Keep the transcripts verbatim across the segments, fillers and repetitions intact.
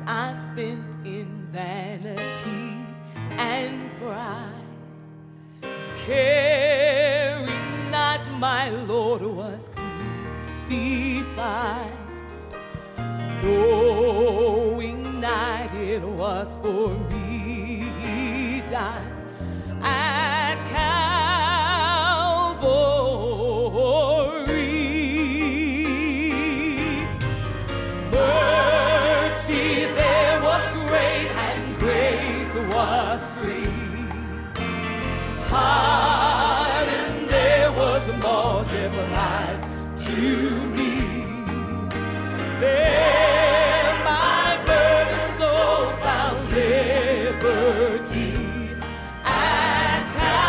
I spent in vanity and pride, caring not my Lord was crucified, knowing not it was for me he died at Calvary. Mercy there was great and grace was free. Pardon there was multiplied to me. There my burdened soul found liberty at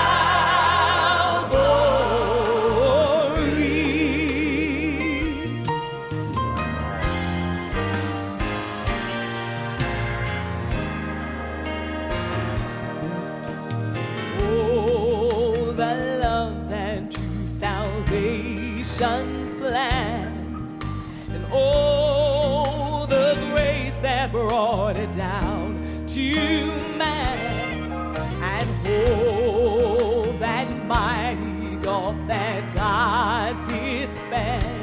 Calvary. Oh, the love and true salvation's plan, and oh, the grace that brought it down to man, and oh, that mighty gulf that God did span.